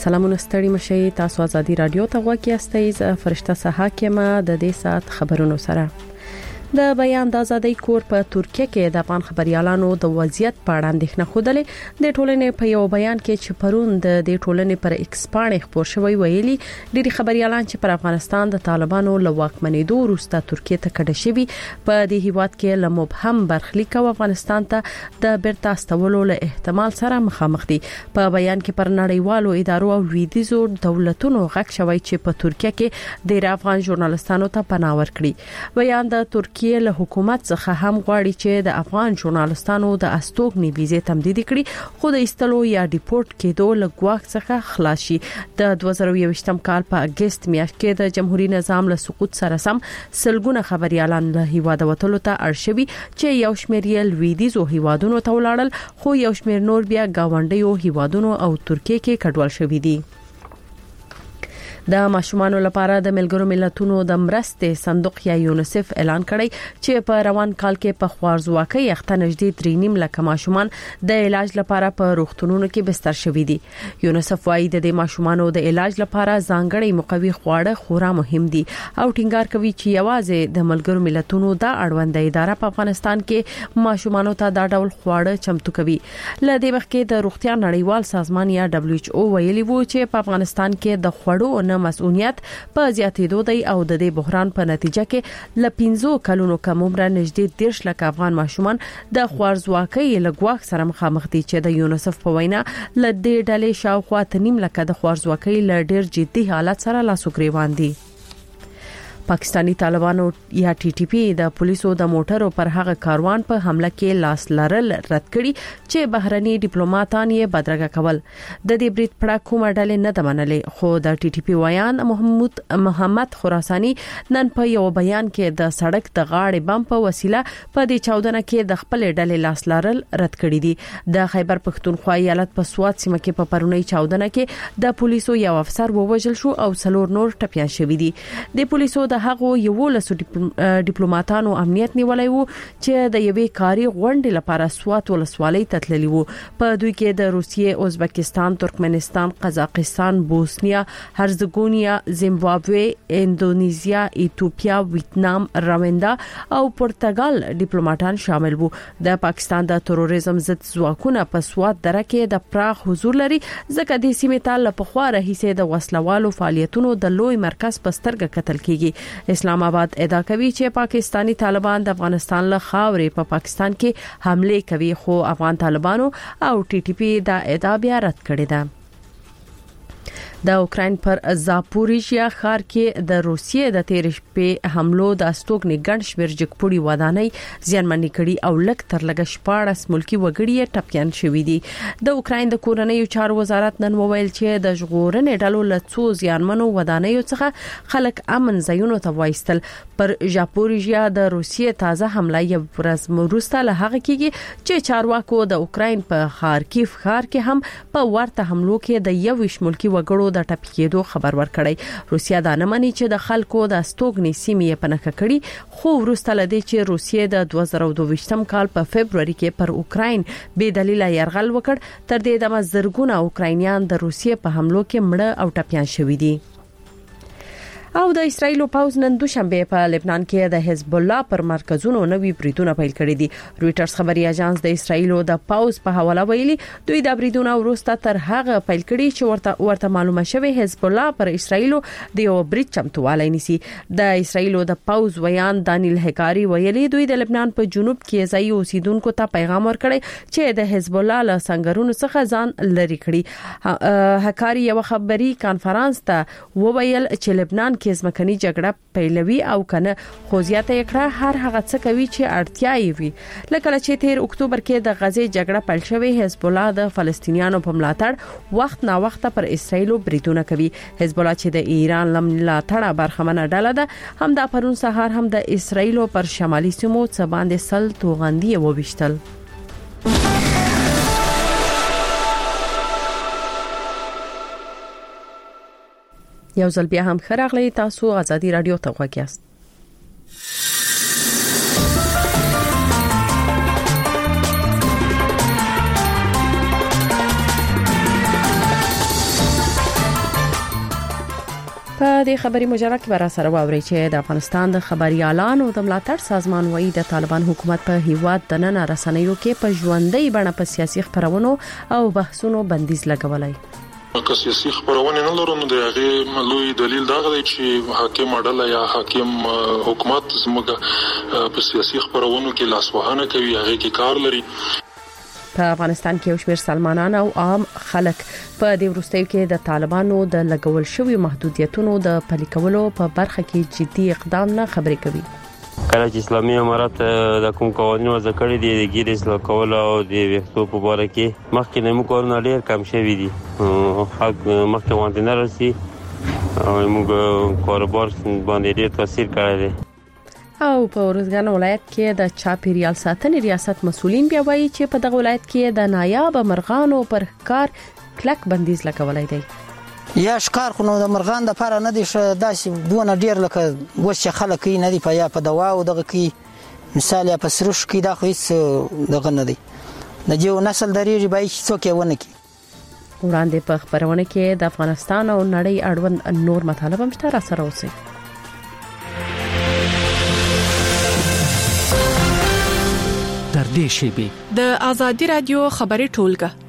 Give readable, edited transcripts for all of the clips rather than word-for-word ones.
سلامونه ستړي مشي تاسو ازادي رادیو ته غوږی استئ فرشته صحاکمه د دې سات خبرونو سره د بیان د ازادۍ کور په ترکیه کې د افغان خبريالانو د وضعیت په اړه اندېښنه خوده د ټولنې په یو بیان کې چې پرون د ټولنې پر ایکسپانډ خبر شوی ویلي ډېری خبريالان چې پر افغانستان د طالبانو له واکمنېدو وروسته ترکیه ته کډه شوي په دې هیواد کې له مبهم برخلیک او افغانستان ته د بیرته استولو له احتمال سره مخامخ دي په بیان کې پر نړیوالو ادارو او لویدیځو دولتونو غږ شوی چې په ترکیه کې د افغان ژورنالستانو ته پناه ورکړي بیان د ترکیه له حکومت څخه هم غواړي چې د افغان ژورنالستانو د استوګنې ویزه تمدید کړي خو د استلو یا ډیپورت کېدو له ګواښ څخه خلاص شي د 2021م کال په اگست میاشت کې د جمهوریت نظام له سقوط سره سم سلګونه خبريالان له هیواد وتلو ته اړشوي چې یو شمېر یې لویدیځو هیوادونو ته ولاړل خو یو شمېر نور بیا گاونډیو هیوادونو او ترکیه کې کډوال شوي دي د ماشومانو لپاره د ملګرو ملتونو د مرستې صندوق یا یونیسف اعلان کړی چې په روان کال کې په خوارزواکۍ اخته نږدې 3.5 لک ماشومان د علاج لپاره په روغتونونو کې بستر شوي دي یونیسف وايي د ماشومانو د علاج لپاره ځانګړي مقوي خواړه خورا مهم دي او ټینګار کوي چې یوازې د ملګرو ملتونو د اړوند اداره په افغانستان کې ماشومانو ته دا ډول خواړه چمتو کوي لدې وخت کې د روغتیا نړیوال سازمان یا WHO ویلي وو چې په افغانستان کې د خوړو مسؤلیت په زیاتېدو دی او د دې بحران په نتیجه کې ل 15 کلونو کم عمر نږدې 10 لک افغان ماشومان د خوارزواکۍ له ګواښ سره مخامخ دي چې د یونیسف په وینا ل دې ډلې شاوخوا 3 لک د خوارزواکۍ له ډېر جدي حالت سره لاس وګریوان دي پاکستانی طالبانو یا TTP د پولیسو د موټرو پر هغه کاروان په حمله کې لاس لرل رد کړي چې بهرني ډیپلوماټان یې بدرګه کول د دې بریټ پړه کومه ډلې نه دمنلې خو د TTP ویان محمد خراسانی نن په یو بیان کې د سړک د غاړې بم په وسیله په دې چاودنه کې د خپل ډلې لاس لرل رد کړي دي د خیبر پښتونخوا ایالت په سوات سیمه کې په پرونی چاودنه کې د پولیسو یو افسر ووژل شو او څلور نور ټپيان شوي دي د پولیسو هغه یو لسو ډیپلوماټانو امنیت نیولای وو چې د یوې کاری غونډې لپاره سوات ولسوالۍ ته تللی وو په دوی کې د روسیې ازبکستان ترکمنستان قزاقستان بوسنیا هرزګونیا زیمبابوې اندونیزیا ایتوپیا ویتنام رواندا او پرتګال ډیپلوماټان شامل وو د پاکستان د تروریزم ضد ځواکونه په سوات دره کې د پراخ حضور لري ځکه د سیمې ته له پخوا راهیسې د وسلوالو فعالیتونو د لوی مرکز په سترګه کتل کیږي اسلام آباد ادعا کوي چې پاکستانی طالبان د افغانستان له خاورې په پاکستان کې حمله کوي خو افغان طالبانو او TTP دا ادعا بیا رد کړې ده د اوکرين پر زاپوریژیا ښار کې د روسیې د 13 په حملو د استوګنې ګڼ شمېر جګپوړي ودانۍ ځانمنې کړي او لک تر لګ 14 ملکی وګړي ټپيان شوي دي د اوکرين د کورنیو چارو وزارت نن وویل چې د ژغورنې ډلو له څو ځانمنو ودانیو څخه خلک امن ځایونو ته وایستل پر زاپوریژیا د روسیې تازه حمله یو ورځ وروسته له هغه کېږي چې چارواکو د اوکرين په خارکیف ښار کې هم په ورته حملو کې د 21 ملکی وګړو د ټپي کېدو خبر ورکړی روسیا دا نه مني چې د خلکو د استوګنې سیمې په نخښه کړي خو وروسته لدی چې روسیې د 2022م کال په فبرवरी کې پر اوکرين بې دلیل يرغل وکړ تر دې د زرګونه اوکراینیان د روسیې په حملو کې مړه او ټپيان شوي دي او د اسرایل پاوز نن دوشنبه په لبنان کې د حزب الله پر مرکزونو نوې بریدونه پیل کړي دي رويټرز خبري اژانس د اسرایل د پاوز په حواله ویلي دوی د بریدونو وروسته تر هغه پیل کړي چې ورته معلومه شوه حزب الله پر اسرایل د یو برید چمتووالی نیسي د اسرایل د پاوز ویان دانیل هکاری ویلي دوی د لبنان په جنوب کې ځای اوسیدونکو ته پیغام ورکړي چې د حزب الله له څنګهونو څخه ځان لری کړي هکاری یو خبري کانفرنس ته وویل چې لبنان کې ځمکني جګړه پیلوي او کنه خو زیاته کړه هر هغه څه کوي چې اړتیا یې وي لکه چې 13 اکتوبر کې د غزې جګړه پیل شوې حزب الله د فلسطینیانو په ملاتړ وخت نا وخت پر اسرایل بریدونه کوي حزب الله چې د ایران ملاتړه برخمنه ډله ده هم د پرون سهار هم د اسرایل پر شمالي سیمو څخه باندې سل توغندي وويشتل یو ځل بیا هم خراغلی تاسو ازادي رادیو ته غوښیاست په دې خبري مجله کې برا سره واوري چې د افغانستان د خبريالانو د ملاتړ سازمان وایي د طالبان حکومت په هیواد د نن رسنیو کې په ژوندۍ بڼه په سیاسي خبرونو او بحثونو بندیز لګولای. که سیاسي خبرونه نه لرو نو د هغه لوی دلیل دا غوړي چې حاکم اډله یا حاکم حکومت زموږ په سیاسي خبرونو کې لاسوهانه کوي، هغه کې کار لري. په افغانستان کې یو شمېر سلمانان او عام خلک په دې وروستیو کې د طالبانو د لګول شوی محدودیتونو د پلي کولو په برخه کې جدي اقدام نه خبرې کوي. کله چې اسلامي امارات د کوم قوانینو وضع کړی دي د ګیر اصلاح کول او د ویښتو په اړه کې مخکې نه کارونه ډېر کم شوي دي، خلک مخکې وانت نه رسي او موږ کاروبار باندې ډېر تاثیر کړی دی. او په ورزګان ولایت کې د چاپیریال ساتنې ریاست مسولین بیا وایي چې په دغه ولایت کې د نایاب مرغانو پر کار کلک بندیز لګولای دی. یا ښکار خو نو د مرغان د لپاره نه دي داسې دونه ډیر لکه اوس چې خلک یې نه دي په یا په دوا او دغه کې مثال یا په سروش کې دا خو هیڅ دغه نه دی د یو نسل درېږي به هیڅ څوک یې ونه کړي. وړاندې په خبرونه کې د افغانستان او نړۍ اړوند نور مطالب هم شته. را سره اوسئ. در دې شیبه د آزادی رادیو خبري ټولګه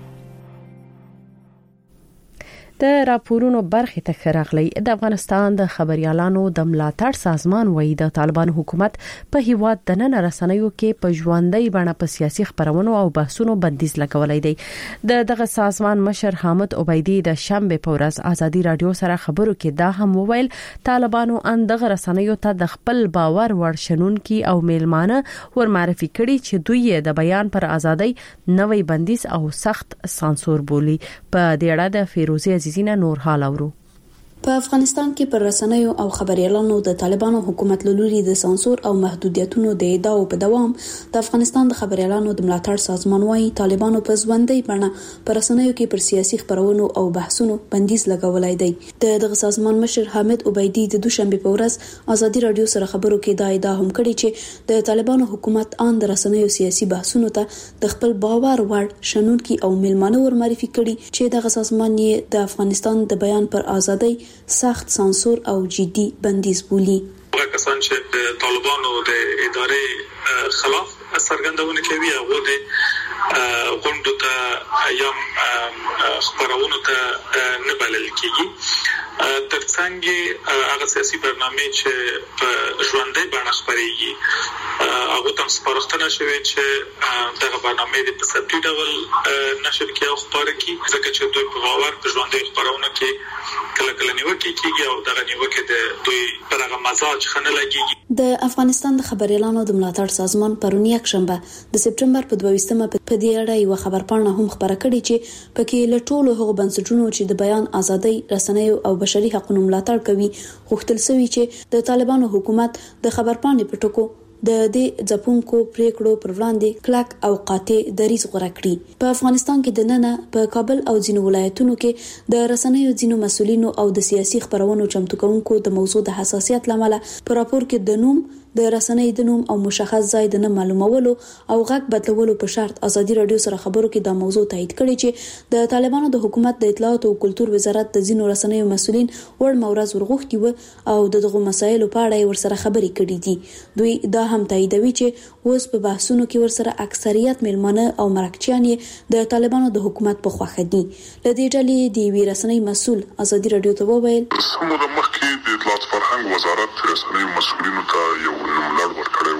د راپورونو برخه ته خراغلی. د افغانستان د خبريالانو د ملاتړ سازمان وایي د طالبان حکومت په هیواد د نن رسنیو کې په ژوندۍ بڼه په سیاسي خبرونو او بحثونو بندیز لګولای دی. دغه سازمان مشر حامد عبیدی د شنبه په ورځ آزادی رادیو سره خبرو کې دا هم وویل طالبانو دغه رسنیو ته د خپل باور وړ شنونکي او میلمانه ور معرفي کړي چې دوی د بیان پر ازادۍ نوې بندیز او سخت سانسور بولي. په دې اړه د فیروزي نور حال اورو. په افغانستان کې پر رسنیو او خبريالانو د طالبانو حکومت لوري د سانسور او محدودیتونو د ادعاو په دوام د افغانستان د خبريالانو د ملاتړ سازمان وايي طالبانو په ژوندۍ بڼه پر رسنیو کې پر سیاسي خبرونو او بحثونو بندیز لګولای دی. دغه سازمان مشر حامد عبیدی د دوشنبه په ورځ آزادی رادیو سره خبرو کې دا ادعا هم کړې چې د طالبانو حکومت د رسنیو سیاسي بحثونو ته د خپل باور وړ شنونکي او میلمانه ور معرفي کړي چې دغه سازمان یې د افغانستان د بیان پر ازادۍ سخت سانسور او جدي بندیز بولي. هغه کسان چې د طالبانو د ادارې خلاف څرګندونه کوي هغه د غونډو ته یا خبرونو ته نه بلل کیږي. ترڅنګ هغه سیاسي برنامه چې په ژوندۍ بڼه خبريږي هغه تم سپارښتنه شوې چې دغه برنامه د پسپټي ډول نشر کې او خبره کی ځکه چې دوی په باور په ژوندۍ خبرونه کې کله نیوکه کیږي او دغه نیوکه د دوی پر هغه مزاج خنه لګيږي. د افغانستان د خبريالانو د ملاتړ سازمان پرون یک شنبه د سپټمبر په 22مه په دې اړه یو خبرپاڼه هم خبره کړې چې پکې له ټولو هغو بنسټونو چې د بیان ازادۍ رسنیو او بشري حقوقو ملاتړ کوي غوښتل شوی چې د طالبانو حکومت د خبرپاڼې په ټکو د دې ځپونکو پریکړو پر وړاندې کلک او قاطع دریځ غوړه کړی. په افغانستان کې د نن په کابل او ځینو ولایتونو کې د رسنیو ځینو مسولینو او د سیاسي خبرونو چمتو کوونکو د موضوع د حساسیت لامل په راپور کې د نوم د رسنۍ د نوم او مشخص ځای د نه معلومولو او غږ بدلولو په شرط آزادي رادیو سره خبرو کې د موضوع تایید کړي چې د طالبانو د حکومت د اطلاعات او کلتور وزارت د ځینو رسنیو مسولین ور مورز ورغوښتي و او دغه مسایلو په اړه ور سره خبرې کړي دي. دوی دا هم تاییدوي چې اوس په بحثونو کې ور سره اکثریت میلمانه او مرکچیان د طالبانو د حکومت په خوښه دي. لدې ډلې د وی رسنۍ مسول آزادي رادیو ته وویل سمو د مخکې د اطلاعات فرهنګ وزارت رسنۍ مسولینو ته یو نوملړ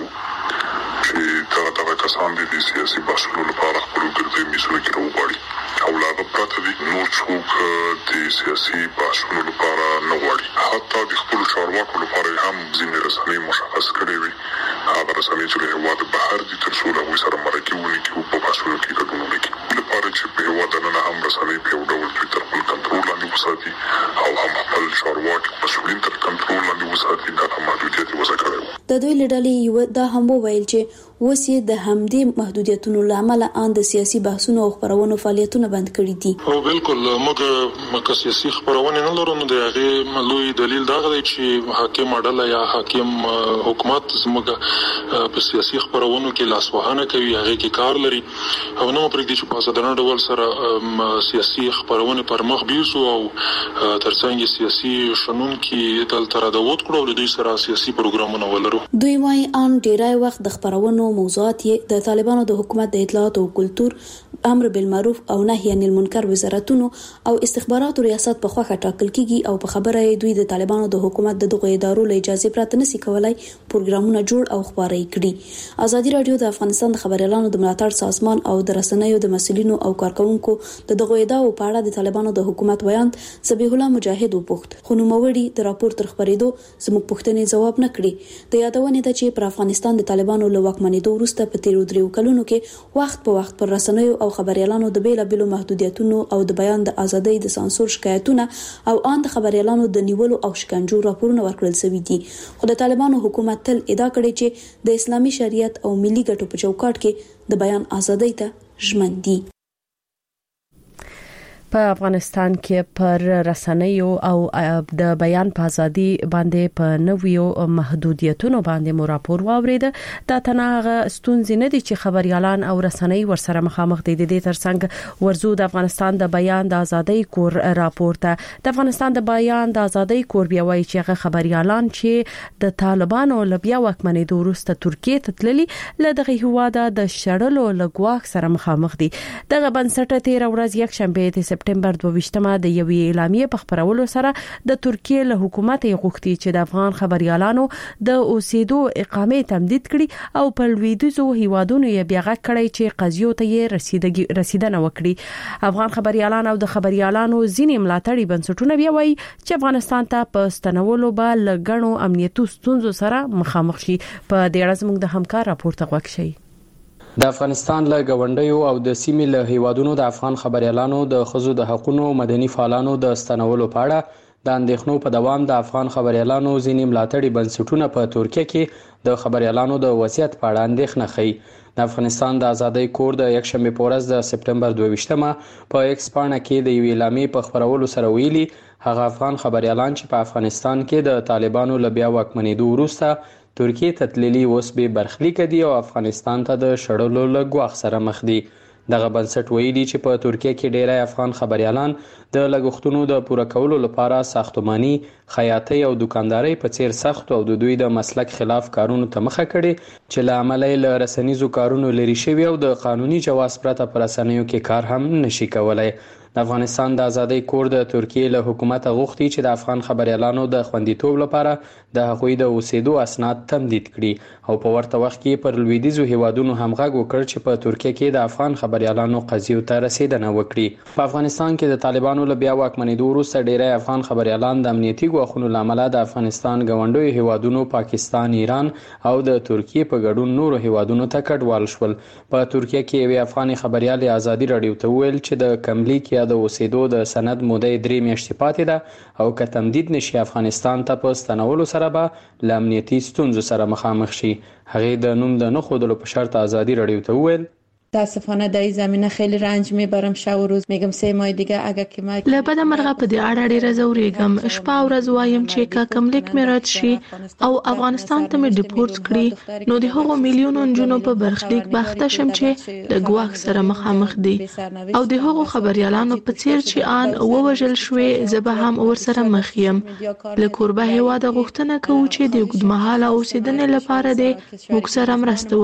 ورکړی چې دغه کسان د سیاسي بحثونو لپاره خپل ګرځي میزونه کې راوغواړي او لا پرته دي نور څوک د سیاسي بحثونو لپاره نه غواړي. حتی د خپل چارواکو لپاره هم ځینې رسنۍ مشخص کړي وي هغه رسنۍ چې له هېواد بهر دي تر څو هغوی سره مرکې ونکړي او په بحثونو کې ګډون وکړي لپاره چې په هېواد دننه هم رسنۍ په یو ډول دوی تر خپل کنټرول لاندې وساتي او هم خپل چارواکي مسؤلین تر کنټرول لاندې وساتي. دا محدودیت وضع کړی و. د دوی له ډلې یو دا هم وویل چې اوس یې د همدې محدودیتونو لامل ان د سیاسي بحثونو او خبرونو فعالیتونه بند کړي دي. او بالکل موږ سیاسي خبرونه نه لرو، نو د هغه لوی دلیل دا دی چې حاکم اډله یا حاکم حکومت زموږ په سیاسي خبرونو کې لاسوهانه کوي، هغه کې کار لري او نو پرې چې په صدرانه ډول سره سیاسي خبرونه پر مخ بیسو او ترڅنګ سیاسي شنون کې دل تر داوت کړو د دوی سره سیاسي پروګرامونه ولرو. دوی وايي ان ډیری وخت د خبرونو موضوعات د طالبانو د حکومت د اطلاعات او کلتور، امر بالمعروف او نهي عن المنکر وزارتونو او استخباراتو ریاست په خوخه ټاکل کیږي او په خبره دوی د طالبانو د حکومت دغه ادارو له اجازه پرته نشي کولای پروګرامونه جوړ او خبري کړي. ازادي رادیو د افغانستان د خبريالانو د ملاتړ سازمان او د رسنیو د مسؤلینو او کارکونکو د دغه ادعاو په اړه د طالبانو د حکومت بیان ذبیح الله مجاهد وپوښت، خو نوموړي د راپور تر خبرېدو زموږ پوښتنې جواب نه کړي. د یادونه ده چې پر افغانستان د طالبانو له واکمنېدو وروسته په تیرو 3 کلونو کې وخت په وخت پر رسنیو او خبريالانو د بیلابېلو محدودیتونو او د بیان د ازادۍ د سانسور شکایتونه او ان د خبريالانو د نیولو او شکنجو راپورونه ورکړل شوي دي. خو د طالبانو حکومت تل ادعا کړې چې د اسلامي شریعت او ملي ګټو په چوکاټ کې د بیان ازادۍ ته ژمن دي. په افغانستان کې پر رسنیو او د بیان په ازادي باندې په نویو محدودیتونو باندې مو راپور واورید. دا تناغه ستونزې نه دي چې خبريالان او رسنۍ ورسره مخامخ دي. د دې ترڅنګ ورزو د افغانستان د بیان د ازادۍ کور راپور ته د افغانستان د بیان د ازادۍ کور بیا وایي چې خبريالان چې د طالبانو لبیا واکمنېدو وروسته ترکیه ته تللي له دغه هواده د شړلو لګواک سره مخامخ دي. دغه بنسټ تیر ورځ یک شنبه سپټمبر 22 د یوې اعلامیې په خبرولو سره د ترکیه له حکومت غوښتي چې د افغان خبريالانو د اوسېدو اقامې تمدید کړي او په لویدیځو هیوادونو یې بیاغه کړی چې قضیو ته یې رسیدنه وکړي. افغان خبريالان او د خبريالانو ځینې ملاتړي بنسټونه بیا وایي چې افغانستان ته په ستنولو به لګڼو امنیتي ستونزو سره مخامخ شي. په دې اړه زموږ د همکار راپورته غوښ شي. د افغانستان له غونډیو او د سیمې له هیوادونو د افغان خبريالانو د خزو د حقوقو مدني فعالانو د ستنولو په اړه د اندېښنو په دوام د افغان خبريالانو ځینې ملاتړي بنسټونه په ترکیه کې د خبريالانو د وضعیت په اړه اندېښنه ښيي. د افغانستان د ازادۍ کور د یک شنبه په ورځ د سپټمبر 22 په ایکس پاڼه کې د یوې اعلامیې په خبرولو سره ویلي هغه افغان خبريالان چې په افغانستان کې د طالبانو له بیا واکمنېدو وروسته ترکیه ته تللي اوس به برخلیک دي او افغانستان ته د شړلو له ګواښ سره مخ دي. دغه بنسټ ویلي چې په ترکیه کې ډیری افغان خبريالان د لګښتونو د پوره کولو لپاره ساختماني، خیاطۍ او دکاندارۍ په څیر سخت او د دوی د مسلک خلاف کارونو ته مخه کړي چې له عمله له رسنیزو کارونو لري شوی او د قانوني جواز پرته پر رسنیو کې کار هم نشي کولای. د افغانستان د ازادۍ کور د ترکیه له حکومت غوښتي چې د افغان خبريالانو د خوندیتوب لپاره د هغوی د اوسېدو اسناد تمدید کړي او په ورته وخت کې پر لویدیځو هیوادونو هم غږ وکړ چې په ترکیه کې د افغان خبريالانو قضیو ته رسیدنه وکړي. په افغانستان کې د طالبانو له بیا واکمنېدو وروسته ډیری افغان خبريالان د امنیتي ګواښونو لامل د افغانستان غونډوي هیوادونو پاکستان، ایران او د ترکیه په ګډون نورو هیوادونو ته کډوال شول. په ترکیه کې یو افغاني خبريال ازادي رادیو ته ویل چې د کملیک یا د اوسېدو د سند موده 3 میاشتې پاتې ده او که تمدید نشي افغانستان ته په ستنولو سره به له امنیتي ستونزو سره مخامخ شي. هغه د نوم د نه ښودلو په شرط ازادي رادیو ته ویل متاسفانه در این زمینه خیلی رنج میبرم. شب و روز میگم 3 ماه دیگه اگه کمک له بده مرغه په دې اړه ډیره زورېږم. شپه او ورځ وایم چې که کملیک مې رد شي او افغانستان ته مې ډیپورت کړي نو د هغو میلیونو نجونو په برخلیک بخته شم چې د ګواښ سره مخامخ دي او د هغو خبريالانو په څیر چې ان ووژل شوې زه به هم ورسره مخ یم. له کوربه هیواد غوښتنه کوو چې د اوږدمهاله اوسېدنې لپاره د موږ سره مرسته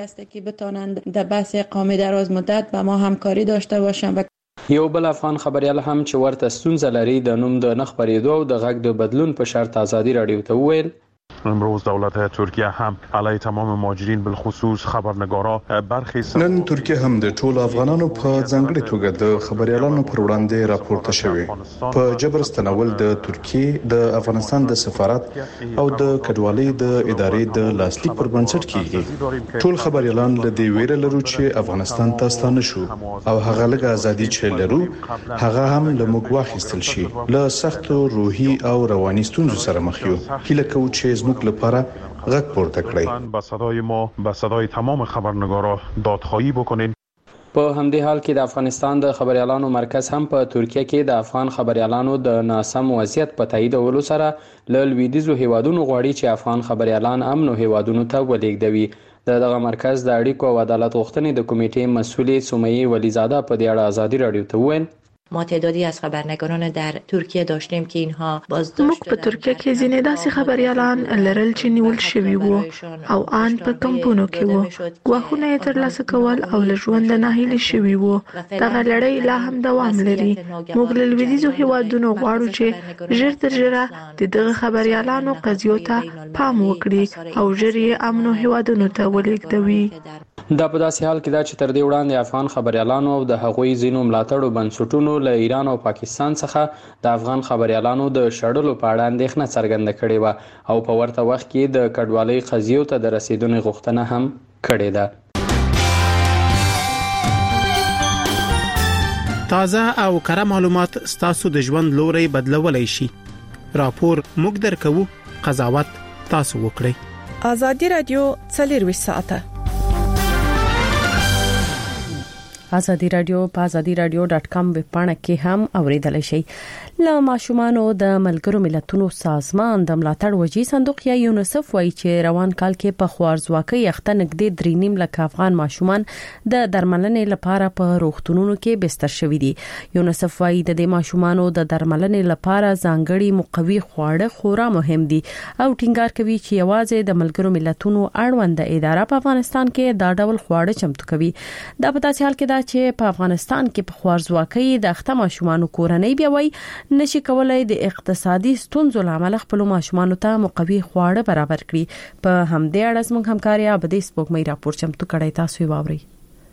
وکړي. قومی دراز مدت با ما همکاری داشته باشند. یو بل افغان خبريال هم چې ورته ستونزه لري د نوم د نخبرېدو او د غږ د بدلون په شرط ازادي رادیو ته ویل امروز دولت ترکیه هم علیه تمام مهاجرین بالخصوص خبرنگارا برخی نن ترکیه هم د ټولو افغانانو په ځانګړي توګه د خبريالانو پر وړاندې راپورته شوی. په جبر استنول د ترکیه د افغانستان د سفارت او د کډوالۍ د ادارې د لاسلیک پر بنسټ کیږي. ټول خبريالان له دې ویره لرو چې افغانستان ته ستانه شو او هغه لږه ازادي چې لرو هغه هم له موږ واخیستل شي. له سخت روحي او رواني ستونزو سره مخ یو. هیله کوو چې زموږ لپاره غږ پورته کړی. با صدای ما به صدای تمام خبرنگارا دادخواهی بکنین. په همدې حال کې د افغانستان د خبريالانو مرکز هم په ترکیه کې د افغان خبريالانو د ناسم وضعیت په تاییدولو سره له لویدیځو هیوادونو غواړي چې افغان خبريالان امنو هیوادونو ته ولېږدوي. دغه مرکز د اړیکو او عدالت غوښتنې د کمیټې مسؤلې سمیه ولیزاده په دې اړه آزادی رادیو ته وویل: ما تعدادی از خبرنگاران در ترکیه داشتیم که اینها بازداشت موږ په ترکیه کې ځینې داسې خبريالان لرل چې نیول شوي وو او آن په کمپونو کې وو. ګواښونه یې ترلاسه کول او له ژوند ناهیلي شوي وو. دغه لړۍ لا هم دوام لري. موږ له لویدیځو هیوادونو غواړو چې ژر تر ژره د دغه خبريالانو قضیو ته پام وکړي او ژر یې امنو هیوادونو ته ولېږدوي. دا په داسې حال کې دا چې تر دې وړاندې افغان خبريالانو او د هغوی ځینو ملاتړو بنسټونو له ایران او پاکستان څخه د افغان خبريالانو د شړلو په اړه اندېښنه څرګنده کړې و او په ورته وخت کې د کډوالۍ قضیو ته د رسیدنې غوښتنه هم کړې ده. تازه او کره معلومات ستاسو د ژوند لوري بدلولای شي. راپور موږ درکو، قضاوت تاسو وکړئ. آزادی رادیو 24 ساعته. آزادی رادیو په azadiradio.com ویبپاڼه کې هم اوریدلای شئ. له ماشومانو د ملګرو ملتونو سازمان د ملاتړ وجې صندوق یا یونیسف وایي چې روان کال کې په خوارځواکۍ اخته نږدې 3.5 لک افغان ماشومان د درملنې لپاره په روغتونونو کې بستر شوي دي. یونیسف وایي د دې ماشومانو د درملنې لپاره ځانګړي مقوي خواړه خورا مهم دي او ټینګار کوي چې یوازې د ملګرو ملتونو اړوند اداره په افغانستان کې دا ډول خواړه چمتو کوي. دا په داسې حال کې ده چې په افغانستان کې په خوارځواکۍ د اخته ماشومانو کورنۍ بیا وایي نشي کولای د اقتصادي ستونزو لامل خپل ماشومان ته مقوي خواړه برابر کړي. په همدې اړه زموږ همکاري ابدي سپوږمۍ راپور چمتو کړی، تاسو یې واورئ.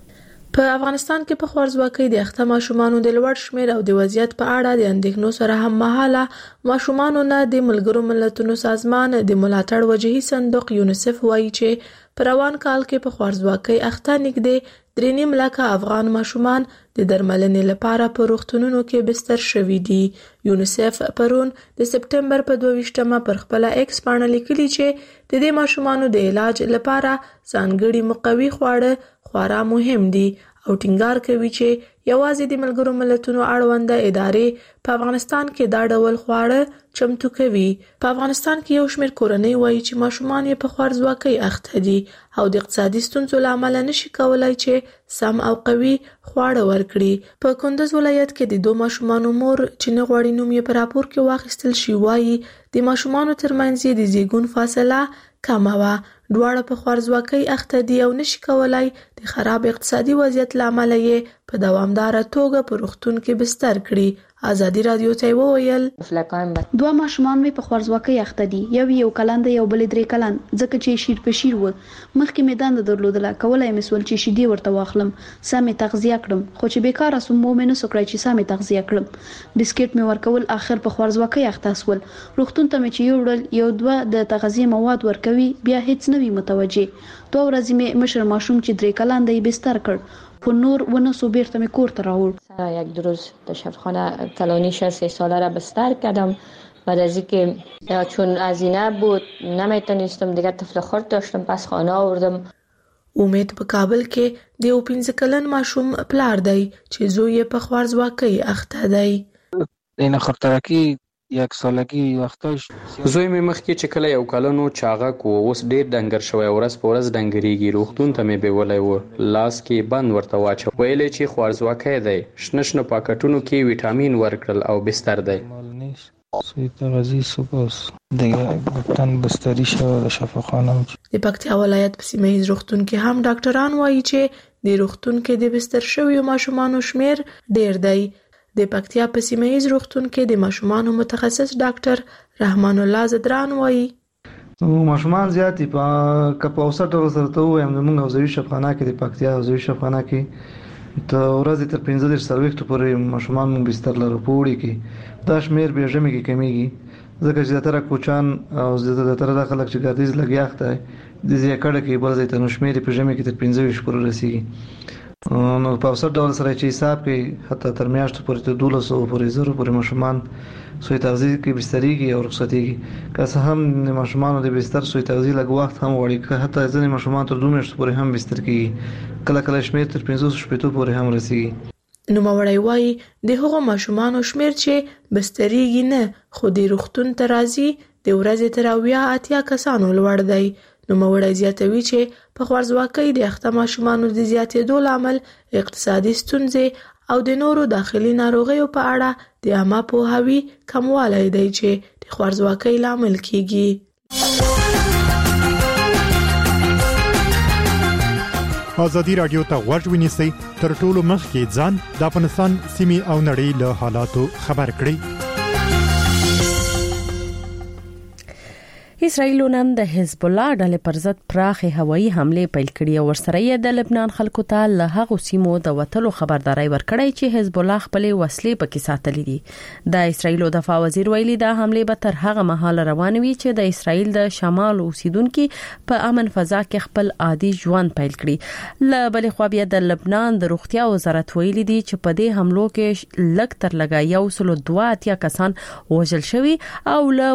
په افغانستان کې په خوارځواکۍ د اخته ماشومانو د لوړ شمیر او د وضعیت په اړه د اندېښنو سره هم مهاله ماشومانو نه د ملګرو ملتونو سازمان د ملاتړ وجهي صندوق یونیسف وایي چې په روان کال کې په خوارځواکۍ اخته نږدې 3.5 لک افغان ماشومان د درملنې لپاره په روغتونونو کې بستر شوي دي. یونیسف پرون د سپټمبر په 22مه پر خپل ایکس باندې لیکلي چې د دې ماشومانو د علاج لپاره ځانګړي مقوي خواړه خورا مهم دي او ټینګار کوي چې یوازې د ملګرو ملتونو اړوند ادارې په افغانستان کې دا ډول خواړه چمتو کوي. په افغانستان کې یو شمېر کورنۍ وایي چې ماشومان یې په خوارځواکۍ اخته دي او د اقتصادي ستونزو لامل نشي کولای چې سم او قوي خواړه ورکړي. په کندز ولایت کې د 2 ماشومانو مور چې نه غواړي نوم یې په راپور کې واخیستل شي وایي د ماشومانو ترمنځ د زیږون فاصله کمه وه. دواړه په خوارځواکۍ اخته دي او نشي کولای د خراب اقتصادي وضعیت لامل یې په دوامداره توګه په روغتون کې بستر کړي. آزادی رادیو ته وویل: 2 ماشومان مې په خوارځواکۍ اخته دي، یو کلن دی، یو بل 3 کلن، ځکه چې شیر په شیر و. مخکې مې دنده درلودله، کولای مې سول چې شیدې ورته واخلم، سمې تغذیه کړم، خو چې بیکاره سوم مې نه سکړای چې سمې تغذیه کړم. بسکټ مې ورکول، اخر په خوارځواکۍ اخته سول. روغتون ته مې چې یوړل، یو 2 د تغذیه مواد ورکوي، بیا هیڅ نه وی متوجه. 2 ورځې مې مشر ماشوم چې 3 کلن دی بستر کړ، خو نور ونسو بیرته می کور ته راوړ. یک روز در شفاخانه کلانی 3 ساله را بستر کردم. بعد از اینکه چون هزینه بود نمیتونستم دیگه طفل خرد داشتم، پس خانه آوردم. امید په کابل کې د 15 کلن ماشوم پلار دی چې زوی په خوارځواکۍ اخته دی. این خطرکی 1 سالگی وختاش زوی مې مخکې چې کله یو کلنو چاغک و، اوس ډیر ډنګر شوی، ورځ په ورځ ډنګریږي. روغتون ته مې بیولای و، لاس کې بند ورته واچو، ویلې چې خوارځواکۍ دی. شنه پاکټونو کې ویټامین ورکړل او بستر دی. سوی تغذیه سپاس دیگه گفتن بستری شو د شفاخانه. د پکتیا ولایت په سیمه ییز روغتون کې هم ډاکټران وایي چې د روغتون کې د بستر شویو ماشومانو شمیر ډیر دی. د پکتیا په سیمه ییز روغتون کې د ماشومانو متخصص ډاکټر رحمان الله زدران وایي: ماشومان زیات دي. په کپ اوسط ډول سره ته وایم موږ حوزوي شفاخانه کې د پکتیا حوزوي شفاخانه کې ته ورځ تر 15 سرویکټ پورې ماشومان مون بستر لرو پوړي کې. دا شمیر به ژمي کې کمیږي ځکه چې زیاتره کوچان او زیاتره د خلک چې ګردیز لګیاخته د زیاکړه کې بل ځای ته نو شمیر په ژمي کې تر 15 پورې رسیږي. نو په اوسط ډول سره چې حساب کوي حتی تر میاشتو پورې ته 1200 پورې زره پورې ماشومان سوی تغذیه کې بسترېږي او رخصتېږي. که څه هم د ماشومانو د بستر سوی تغذیه لږ وخت هم غواړي، که حتی ځینې ماشومان تر 2 میاشتو پورې هم بستر کېږي، کله کله شمېر تر 500 شپېتو پورې هم رسېږي. نوموړی وایي د هغو ماشومانو شمېر چې بسترېږي نه خو د روغتون ته راځي د ورځې تر 80 کسانو لوړ دی. نوموړی زیاتوي چې په خوارځواکۍ د اخته ماشومانو د زیاتېدو لامل اقتصادي ستونزې او د نورو داخلي ناروغیو په اړه د عامه پوهاوي کموالی دی چې د خوارځواکۍ لامل کیږي. ازادي رادیو ته غوږ ونیسئ، تر ټولو مخکې ځان د افغانستان سیمې او نړۍ له حالاتو خبر کړئ. اسرائیل نن د حزب الله ډلې پر ضد پراخه هوایي حمله پیل کړې او ورسره یې د لبنان خلکو ته له هغو سیمو د وټلو خبرداري ورکړې چې حزب الله خپل وسلې پکې ساتلې دي. د اسرائیل دفاع وزیر ویلي دا حمله به تر هغه مهاله روان وي چې د اسرائیل د شمال اوسیدونکو په امن فضا کې خپل عادي ژوند پیل کړي. له بلې خوا بیا د لبنان د روغتیا وزارت ویلي دي چې په دې حملو کې لږ تر لږه 102 کسان وژل شوي او له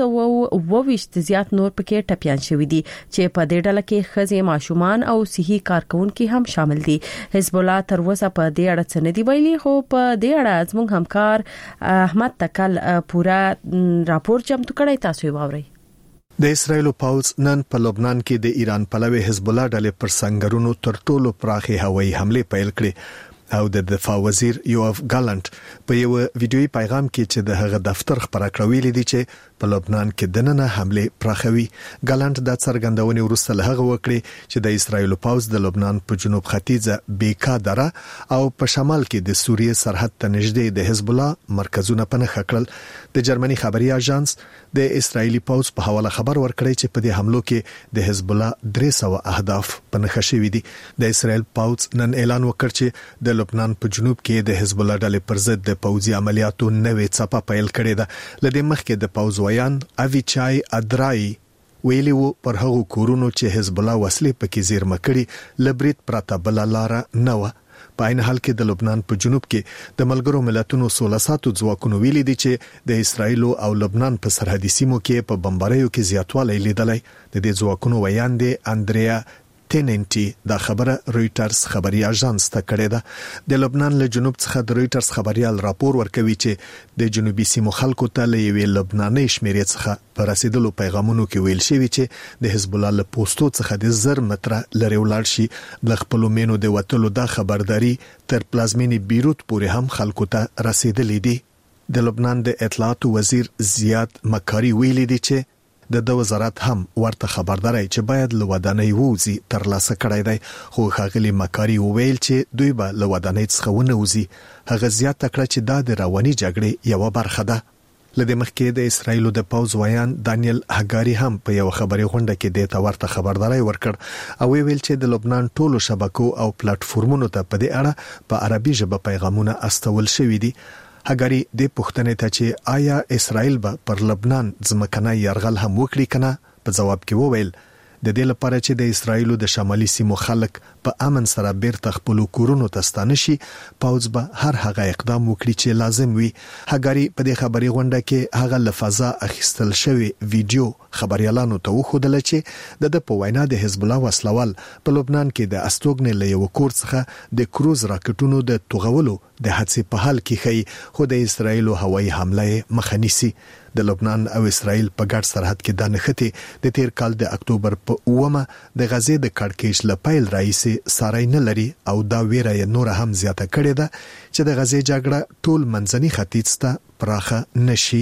220 زیات نور پکې ټپيان شوي دي چې په دې ډله کې ښځې، ماشومان او صحي کارکونکو هم شامل دي. حزب الله تر اوسه په دې اړه څه نه دی ویلي، خو په دې اړه زموږ همکار احمد تکل پورا راپور چمتو کړی، تاسو یې واورئ. د اسرایل پوځ نن په لبنان کې د ایران پلوي حزب الله ډلې پر سنگرونو تر ټولو پراخه هوایي حمله پیل کړې او د دفاع وزیر یوآف ګالانت په یو ویډیوي پیغام کې چې د هغه دفتر خبره کړې دي چې په لبنان کې دننه حمله پراخوي. ګالانت د څرګندونې وروسته له هغه وکړي چې د اسرایل پوځ د لبنان په جنوب ختیځه بیکا دره او په شمال کې د سوریې سرحد ته نږدې د حزب الله مرکزونه پنه خکړل. د جرمني خبري اژانس د اسرایلی پوځ په حواله خبر ورکړی چې په دې حملو کې د حزب الله 300 اهداف پنه خشوي دي. د اسرایل پوځ نن اعلان وکړ چې د لبنان په جنوب کې د حزب الله ډلې پر ضد د پوځي عملیاتو نوې څپه پیل کړې ده. لدې مخکې د پوځ ویان اویچای ادرای ویلی وو پر هغو کورونو چې حزب الله وسلې پکې زیرمه کړي لبریت پراته بل لار نه و. په عین حال کې د لبنان په جنوب کې د ملګرو ملتونو 16 ځواکونو ویلي دي چې د اسرایل او لبنان په سرحدي سیمو کې په بمباریو کې زیاتوالی لیدلی. د دې ځواکونو ویان دي اندریا تیننټي دا خبره رويټرز خبري اژانس ته کړې ده. د لبنان له جنوب څخه د رويټرز خبريال راپور ورکوي چې د جنوبي سیمو خلکو ته له یوې لبناني شمیرې څخه پر رسیدلو پیغامونو کې ویل شوی چې د حزب الله له پوسټو څخه د 1000 متره لري ولاړ شي. د خپل مینو د وټلو دا خبرداري تر پلازمینی بیروت پورې هم خلکو ته رسیدلې دي. د لبنان د اطلاعات وزیر زیاد مکاری ویلي دي چې د وزارت هم ورته خبرداري چې باید له ودانۍ ووزي تر لاسه کړی دی، خو ښاغلي مکاری ویل چې دوی به له ودانۍ څخه ونوزي. هغه زیاته کړه چې دا د رواني جګړې یو برخه ده. لدې مخکې د اسرایل د پوځ ویان دانیل هګاری هم په یو خبري غونډه کې د ورته خبرداري ورکړ او ویل چې د لبنان ټولو شبکو او پلیټ فورمونو ته په دې اړه په عربي ژبه پیغامونه استول شوي دي. هګاری د پښتنې ته چې آیا اسرائیل به پر لبنان ځمکنی یرغل هم وکړي کنه په جواب کې وویل د دې لپاره چې د اسرائیل د شمالي سیمو خلک په امن سره بیرته خپل کورونو ته ستانه شي، پوځ به هر هغه اقدام وکړي چې لازم وي. هګاری په دې خبري غونډه کې هغه لفظه اخیستل شوی ویډیو خبريالانو ته وښودل چې د په وینا د حزب الله وسلوال په لبنان کې د استوګنې له یو کور څخه د کروز راکټونو د توغولو د هڅې په حال کې خي، خو د اسرائیل هوایي حمله مخه نیسي. د لبنان او اسرائیل په ګډ سرحد کې د نښتې د تیر کال د اکتوبر په 9 د غزې د کړکېچ لپیل رئیس سارای نه لري او دا ویره یې نور هم زیاته کړې ده چې د غزې جګړه ټول منځني ختیځ ته پراخه نشي.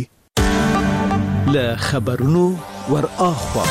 له خبرونو ور اخوا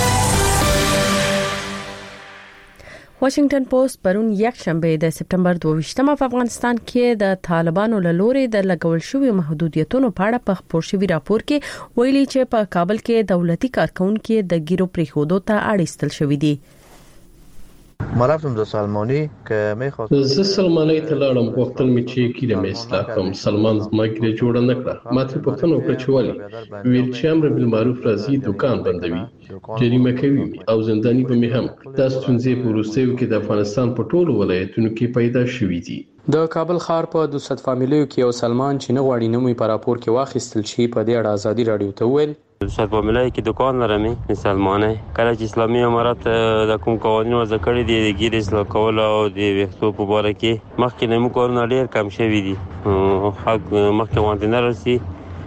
واشنگټن پوسټ پرون یک شنبه د سپټمبر 22 په افغانستان کې د طالبانو له لوري د لګول شوی محدودیتونو په اړه په خبر شوی راپور کې ویلي چې په کابل کې دولتي کارکونکو د ګیرو پریښودو ته اړ ایستل شوی دي. ما رفتم دو سلمانی که میخواست زه سلمانی ته لاړم وختل می چې کیده مې اصلاح کوم. سلمان زما ګیره جوړه نه کړه. ما ته پوښتنه وکړه چې ولې. ویل چې امر بالمعروف راځي دکان بندوي، جریمه کوي او زنداني به مې هم. دا ستونزې په وروستیو کې د افغانستان په ټولو ولایتونو کې پیدا شوې دي. د کابل ښار په 200 فامیلیو کې یو سلمان چې نه غواړي نوم یې په راپور کې واخیستل شي په دې اړه ازادي راډیو ته وویل 200 فامیلیو کې دکان لرم سلمانه کله چې اسلامي امارات د کوم قوانینو وضع کړی دي د ګیر اصلاح کول او د ویښتو په باره کې مخکې نه موږ کارونه ډېر کم شوي دي خلک مخکې غونډې نه رسي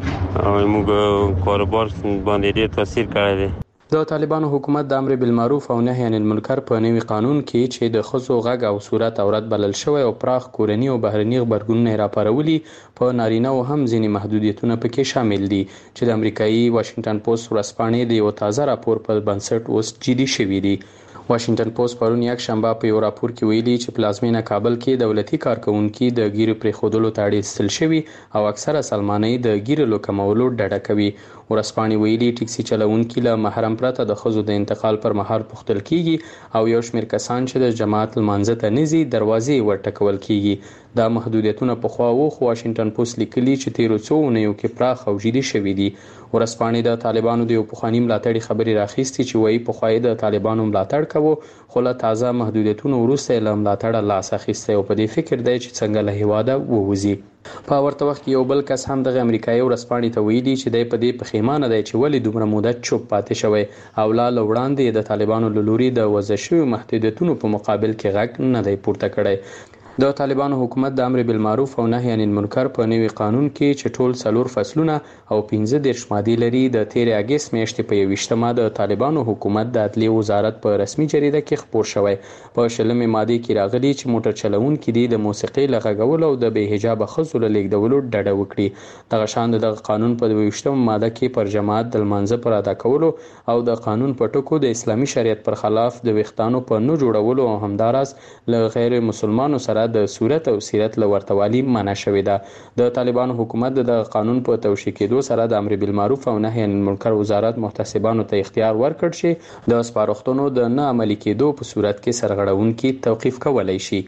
او موږ کاروبار باندې ډېر تاثیر کړی دی. د طالبانو حکومت د امر بالمعروف او نهي عن المنکر په نوي قانون کې چې د ښځو غږ او صورت عورت بلل شوی او پراخ کورني او بهرني غبرګونونه راپارولي په نارینه او هم ځینې محدودیتونه پکې شامل دي چې د امریکایي واشنگټن پوسټ ورځپاڼې د یو تازه راپور په بنسټ اوس جدي شوی دی. واشنگټن پوسټ پرون یک شنبه په یو راپور کې ویلي چې پلازمینه کابل کې دولتي کارکونکو د ګیرو پرېښودلو ته اړ ایستل شوي او اکثره سلمانۍ د ګیرو له کمولو ډډه کوي. ورځپاڼې ویلي ټیکسي چلوونکي له محرم پرته د ښځو د انتقال پر مهال پوښتل کیږي او یو شمېر کسان چې د جماعت لمانځه ته نه ځي دروازې ورټکول کیږي. دا محدودیتونه پخوا وو خو واشنگټن پوسټ لیکلي چې تیرو څو اونیو کې پراخ او جدي شوي دي. ورځپاڼې د طالبانو د یو پخواني ملاتړي خبرې راخیستې چې وایي پخوا یې د طالبانو ملاتړ کوو خو له تازه محدودیتونو وروسته یې له ملاتړه لاس اخیستی او په دې فکر دی چې څنګه له هیواده ووځي. په ورته وخت کې یو بل کس هم دغه امریکایي ورځپاڼې ته ویلي چې دی په دې پښیمانه دی چې ولې دومره موده چوپ پاتې شوی او لا له وړاندې د طالبانو له لوري د وضع شویو محدودیتونو په مقابل کې غږ نه دی پورته کړی. د طالبانو حکومت د امر بالمعروف او نهي عن المنکر په نوي قانون کې چې ټول 4 فصلونه او 15 ماده لري د 13 اگست میاشتې په 21مه د طالبانو حکومت د عدلیې وزارت په رسمي جریده کې خپور شوی. په 20مه ماده کې راغلي چې موټر چلوونکي د موسیقي لغږولو او د بې حجاب ښځو له لیږدولو ډډه وکړي. دغه شان د قانون په 22مه ماده کې پر جماعت د لمانځه پر ادا کولو او د قانون په ټکو د اسلامي شریعت پر خلاف د ویښتانو په نه جوړولو او همداراز له غیر مسلمانانو سره د صورت او سیرت له ورتوالي منع شوې ده. د طالبانو حکومت د قانون په توشیح کېدو سره د امر بالمعروف او نهي عن المنکر وزارت محتسبانو ته اختیار ورکړ شي د سپارښتنو د نه عملي کېدو په صورت کې سرغړونکي توقیف کولای شي.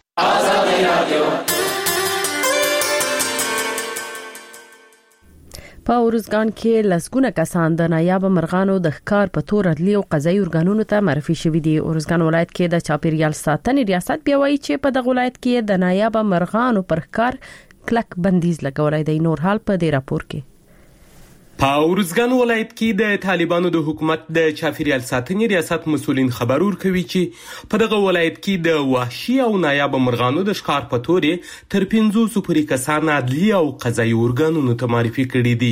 په اورزګان کې لسګونه کسان د نایاب مرغانو د ښکار په تور عدلي او قضایي ارګانونو ته معرفي شوي دي. اورزګان ولایت کې د چاپیریال ساتنې ریاست بیا وایي چې په دغه ولایت کې د نایاب مرغانو پر ښکار کلک بندیز لګولای دی. نور حال په دې راپور کې. په اورزګان ولایت کې د طالبانو د حکومت د چاپیریال ساتنې ریاست مسولین خبر ورکوي چې په دغه ولایت کې د وحشي او نایاب مرغانو د ښکار په تور تر 500 پورې کسان عدلي او قضایي ارګانونو ته معرفي کړي دي.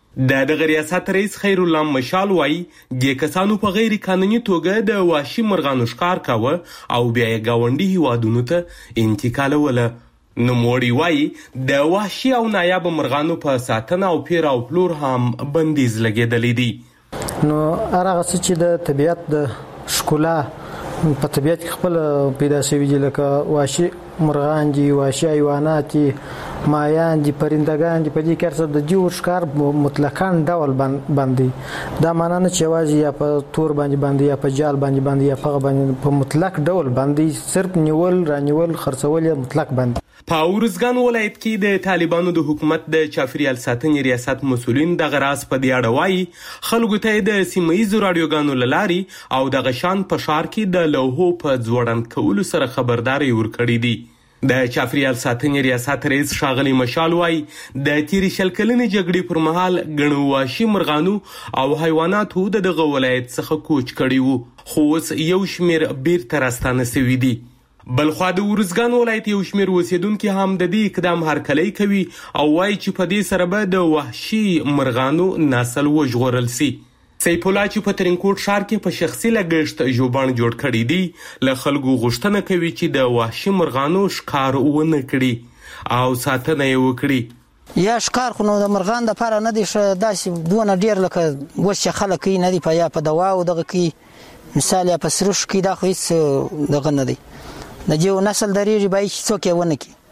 دغه ریاست رئیس خیر الله مشال وایي د کسانو په غیر قانوني توګه د وحشي مرغانو ښکار کاوه او بیا یې ګاونډي هیوادونو ته انتقالوله. نوموړي وایي د وحشي او نایاب مرغانو په ساتنه او پیر او پلور هم بندیز لګېدلی دی. نو هغه څه چې د طبیعت د ښکلا په طبیعت کې خپل پیدا شوي دي لکه وحشي مرغان دي، وحشي حیوانات دي، ماهیان دي، پرندګان دي، په دې کې ارڅه د دیو ښکار مطلقاً ډول باندې دا معنی نه چې یوازې یا په تور باندې یا په جال باندې یا په باندې په مطلق ډول باندې صرف نیول رانیول خرڅول مطلق باندې. په اورزګان ولایت کې د طالبانو د حکومت د چاپیریال ساتنې ریاست مسولین دغه راز په دې اړه وایي خلکو ته د سیمه ییزو راډیوګانو له لارې او دغه شان په ښار کې د لوحو په ځوړند کولو سره خبرداری ورکړي دي. د چاپیریال ساتنې ریاست رئیس ښاغلی مشال وایي د تیرې 20 کلنې جګړې پر مهال ګڼو وحشي مرغانو او حیواناتو دغه ولایت څخه کوچ کړي وو خو اوس یو شمېر بیرته راستانه سوي دي. بلخوا د اورزګان ولایت یو شمېر اوسیدونکي هم د دې اقدام هرکلی کوي او وایي چې په دې سره به د وحشي مرغانو نسل وژغورل سي. سیف الله چې په ترینکوټ ښار کې په شخصي لګښت ژوبڼ جوړ کړی دی له خلکو غوښتنه کوي چې د وحشي مرغانو ښکار ونه کړي او ساتنه یې وکړي. یا ښکار خو نو د مرغان دپاره نه دی ښه داسې دونه ډېر لکه اوس چې خلک کوي نه دی یا په دوا او دغه کوي مثال یا په سروش کې دا خو هېڅ دغه نه دی د یو نسل درېږي باید چې څوک یې ونه کړي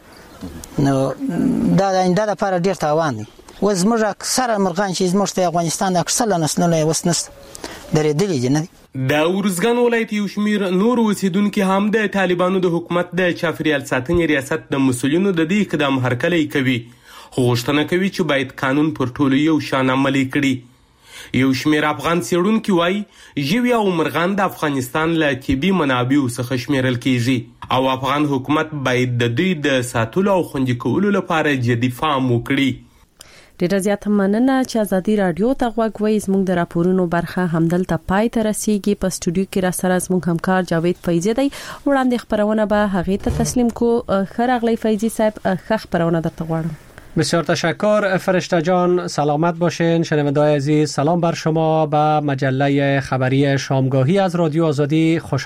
نو دا د آینده دپاره ډېر تاوان دی. اوس زموږ اکثره مرغان چې زموږ ته افغانستان اکثره نسلونه یې اوس نشته درېدلې دي نه دي. د ارزګان ولایت یو شمیر نور اوسیدونکو هم د طالبانو د حکومت د چاپیریال ساتنې ریاست د مسولینو د دې اقدام هرکلی کوي، خو غوښتنه کوي چې باید قانون پر ټولو یو شان عملي کړي. یو شمیر افغان څېړونکي وایي ژوي او مرغان د افغانستان له طبیعي منابعو څخه شمیرل کیږي او افغان حکومت باید د دوی د ساتلو او خوندي کولو لپاره جدي پام وکړي. ډیره زیاته مننه چې ازادي رادیو ته غوږ وای. زموږ د راپورونو برخه همدلته پای ته رسیدي. په استودیو کې را سره زموږ همکار جاوید فیضی دی. وړاندې خبرونه به هغه ته تسلیم کو. خراغلی فیضی صاحب خبرونه درته غواړم. بسیار تشکر فرشته جان، سلامت باشین. شنونده‌های عزیز سلام بر شما. به مجله خبری شامگاهی از رادیو آزادی خوش